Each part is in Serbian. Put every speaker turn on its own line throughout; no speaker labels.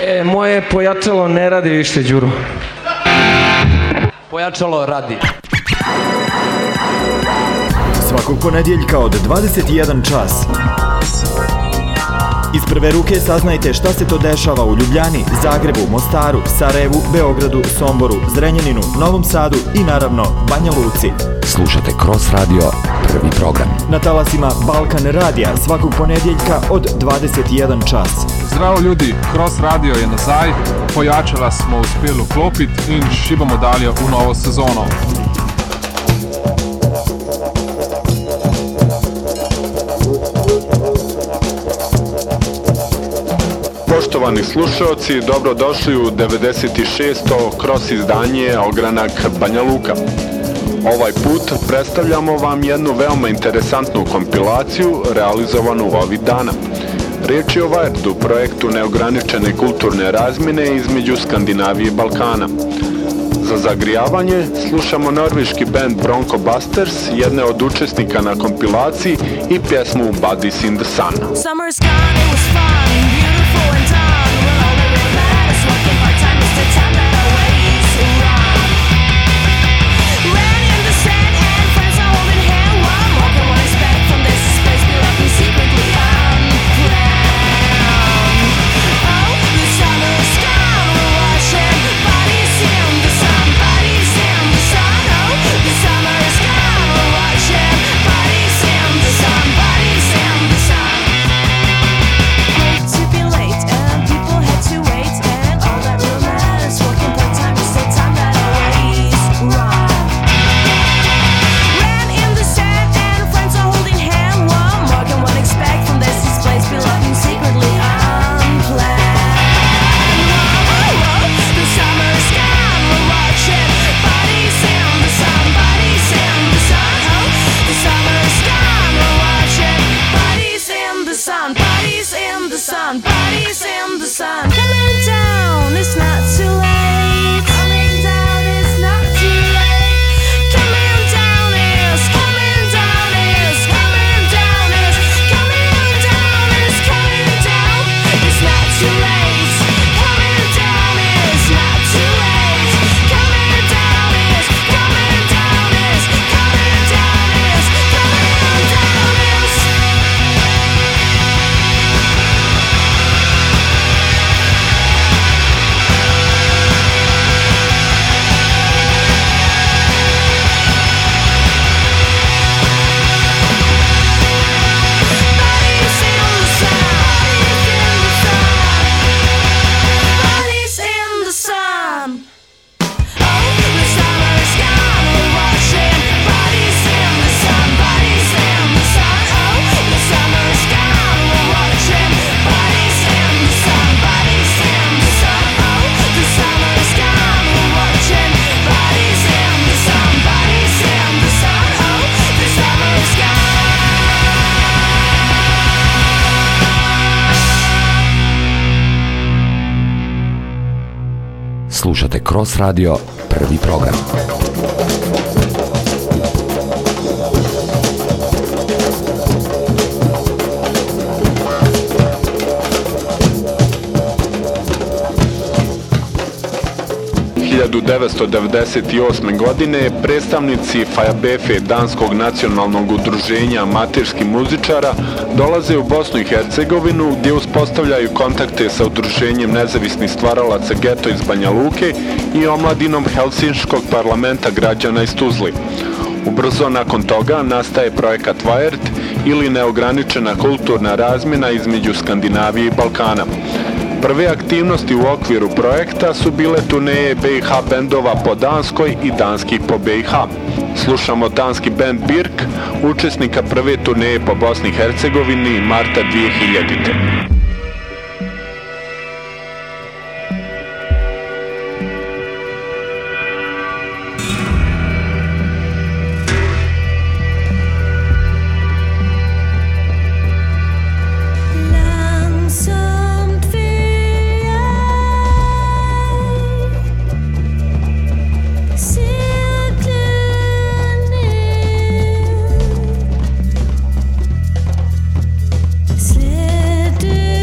Moje pojačalo ne radi više, Đuro.
Pojačalo radi.
Svakog ponedjeljka od 21 čas. Iz prve ruke saznajte šta se to dešava u Ljubljani, Zagrebu, Mostaru, Sarajevu, Beogradu, Somboru, Zrenjaninu, Novom Sadu i naravno Banja Luci.
Slušate Cross Radio, prvi program.
Na talasima Balkan Radija svakog ponedjeljka od 21 čas.
Zdravo ljudi, Cross Radio je nazaj, pojačala smo uspeli vklopiti in šibamo dalje v novo sezono.
Poštovani slušalci, dobrodošli u 96. Cross izdanje Ogranak Banja Luka. Ovaj put predstavljamo vam jednu veoma interesantnu kompilaciju realizovanu ovih dana. Riječ je o Wiredu, projektu neograničene kulturne razmjene između Skandinavije i Balkana. Za zagrijavanje slušamo norveški band Bronco Busters, jedne od učesnika na kompilaciji, i pjesmu Buddies in the Sun.
Summer's gone, it was fun, beautiful and done. Well, all the real bad is working part-time is the time that I waste to run. Ran in the sand and friends are holding hand. One more can one expect from this place belonging secretly unplanned. Oh, the summer's gone, we're washing bodies in the sun, bodies in the sun. Oh, the summer's gone, we're washing bodies in the sun, bodies in the sun. Hate to be late and people had to wait, and all that romance working part-time is the time that I waste. Run. Ran in the sand and friends are holding hand. One more can one expect from this place belonging secretly unplanned. The summer's gone, we're watching bodies in the sun, bodies in the sun. Oh, the summer's gone, we're watching bodies in the sun, bodies in the sun, bodies in the sun. Coming down, it's not too late. Coming down, it's not too late. Coming down is coming down is coming down is coming down is coming down. It's not too late. Coming down is not too late. Coming down is coming down is coming down is coming down is. Bodies in the sun, bodies in the sun. Oh, the summer's gone, we're watching bodies in the sun, bodies in the sun. Oh, the summer's gone, we're watching bodies in the sun, bodies in the sun. Oh, the summer's gone, we're watching bodies in the sun, bodies in the sun. Oh, the summer's gone.
Slušate Cross Radio, prvi program.
– 1998. godine predstavnici Fajabefe, danskog nacionalnog udruženja amaterskih muzičara, dolaze u Bosnu i Hercegovinu gdje uspostavljaju kontakte sa udruženjem nezavisnih stvaralaca Geto iz Banja Luke i omladinom Helsinškog parlamenta građana iz Tuzli. Ubrzo nakon toga nastaje projekat Wired ili neograničena kulturna razmjena između Skandinavije i Balkana. Prve aktivnosti u okviru projekta su bile turneje BiH bendova po Danskoj i danskih po BiH. Slušamo danski band Birk, učesnika prve turneje po Bosni i Hercegovini marta 2000.
Slid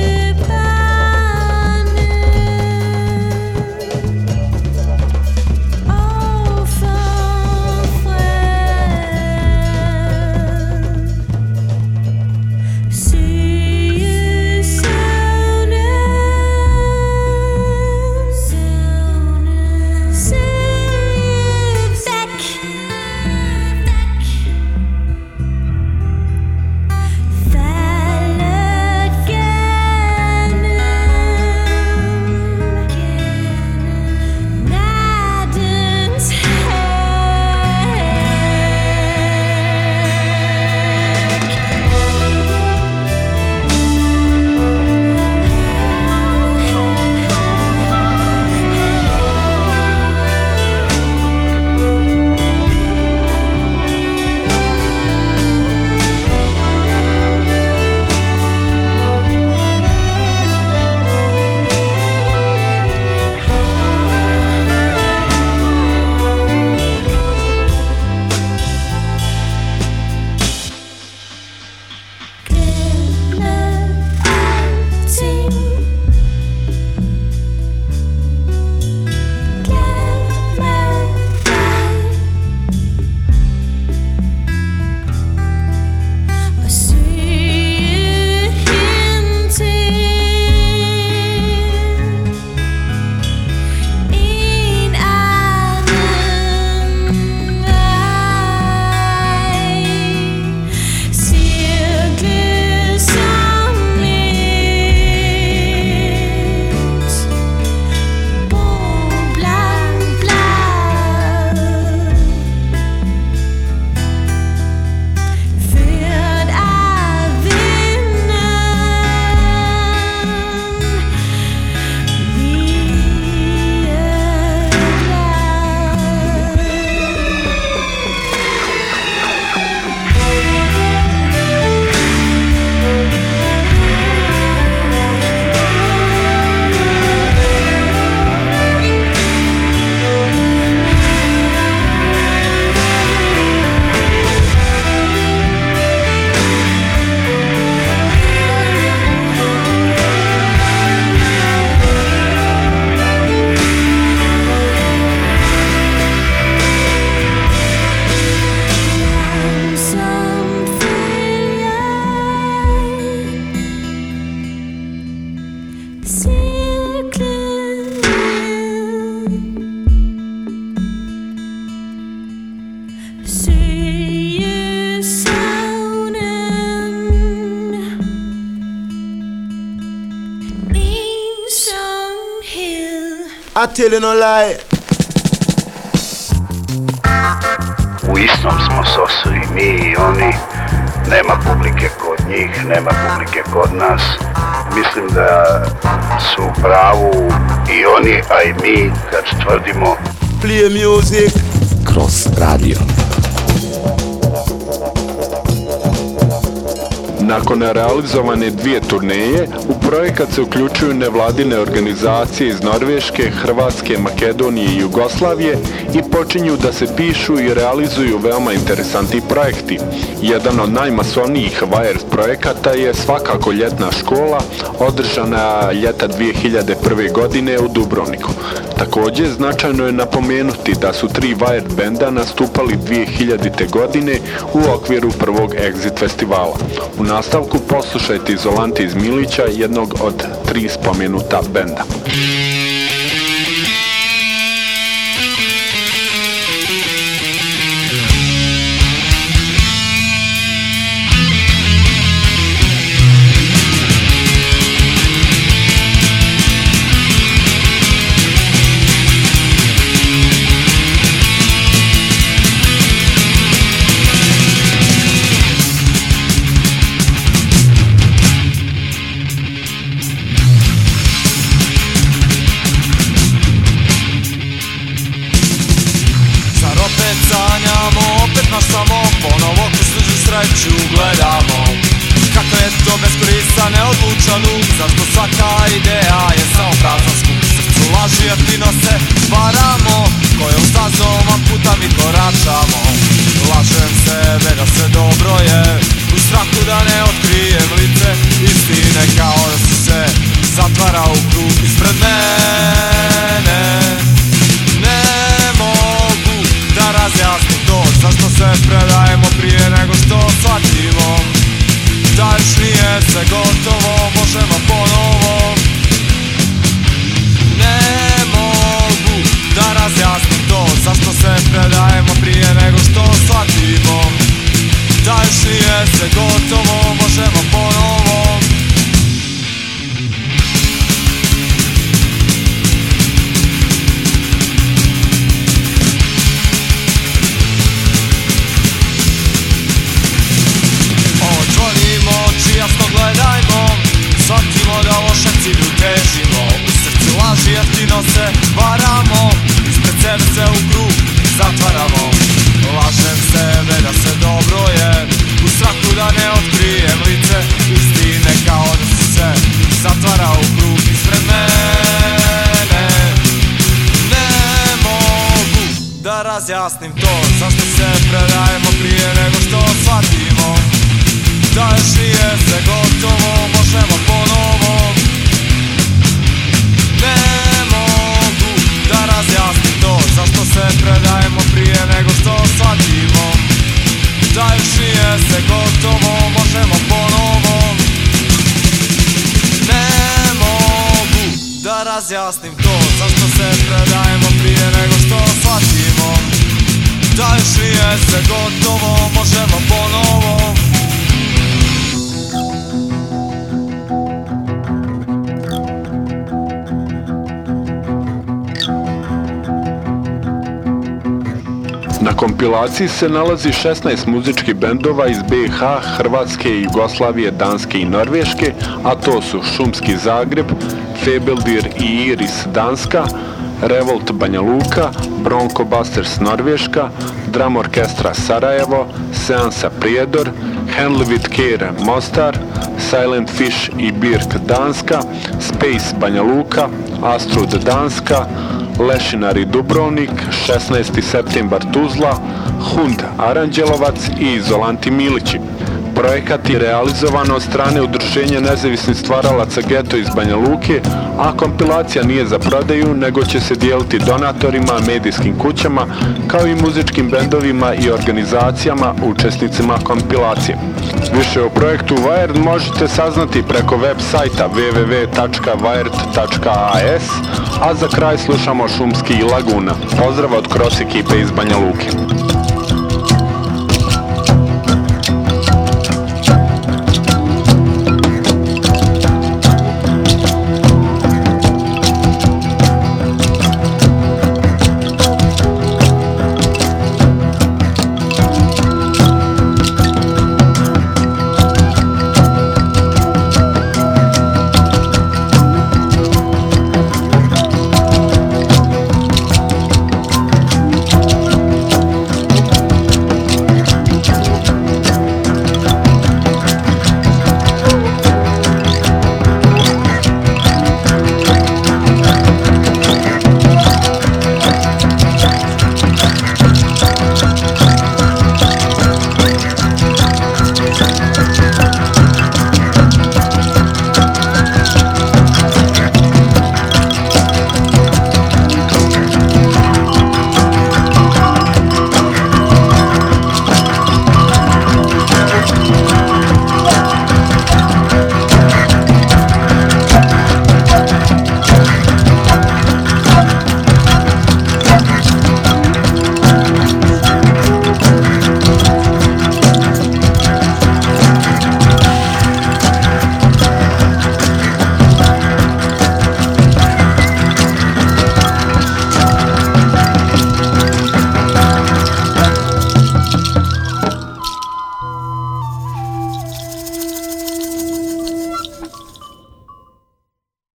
I tell you no lie.
U istom smo sosu i mi i oni. Nema publike kod njih, nema publike kod nas. Mislim da su u pravu i oni, a i mi kad tvrdimo
Play music.
Cross Radio.
Nakon realizovane 2 turneje, u projekat se uključuju nevladine organizacije iz Norveške, Hrvatske, Makedonije i Jugoslavije i počinju da se pišu i realizuju veoma interesantni projekti. Jedan od najmasovnijih Wired projekata je svakako ljetna škola, održana ljeta 2001. godine u Dubrovniku. Također, značajno je napomenuti da su 3 Wired benda nastupali 2000. godine u okviru prvog Exit festivala. U nastavku poslušajte Izolanti iz Milića, jednog od 3 spomenuta benda.
Gledamo kako je to beskoristan, neodlučan um. Zašto svaka ideja je samo prazan skup. Srcu laži jeftino se varamo, kojom stazom vam puta mi koračamo. Lažem sebe da sve dobro je, u strahu da ne otkrijem lice istine, kao da si se zatvara u krug ispred mene. Ne mogu da razjasnim to, zašto se predajemo prije nego što shvatimo da još nije sve gotovo, možemo ponovo. Ne mogu da razjasnim to, zašto se predajemo prije nego što shvatimo da još nije sve gotovo, možemo ponovo. Jasno gledajmo, shvatimo da lošem cilju težimo. U srcu laži jeftino se varamo, ispred sebe se u krug zatvaramo. Lažem sebe da sve dobro je, u strahu da ne otkrijem lice istine, kao da si se zatvara u krug ispred mene. Ne mogu da razjasnim to, zašto se predajemo prije nego što shvatimo da još nije sve gotovo, možemo ponovo. Ne mogu da razjasnim to, zašto se predajemo prije nego što shvatimo da još nije sve gotovo, možemo ponovo. Ne mogu da razjasnim to, zašto se predajemo prije nego što shvatimo da još nije sve gotovo, možemo ponovo.
Na kompilaciji se nalazi 16 muzičkih bendova iz BiH, Hrvatske, Jugoslavije, Danske i Norveške, a to su Šumski Zagreb, Fabeldir i Iris Danska, Revolt Banja Luka, Bronco Busters Norveška, Drum Orkestra Sarajevo, Seansa Prijedor, Handle with Care Mostar, Silent Fish i Birk Danska, Space Banja Luka, Astrud Danska, Lešinari Dubrovnik, 16. septembar Tuzla, Hund Aranđelovac i Izolanti Milići. Projekat je realizovan od strane Udruženja nezavisnih stvaralaca Geto iz Banja Luke, a kompilacija nije za prodaju, nego će se dijeliti donatorima, medijskim kućama, kao i muzičkim bendovima i organizacijama učesnicima kompilacije. Više o projektu Wired možete saznati preko web sajta www.wired.as, a za kraj slušamo Šumski i Laguna. Pozdrav od Cross ekipe iz Banja Luke.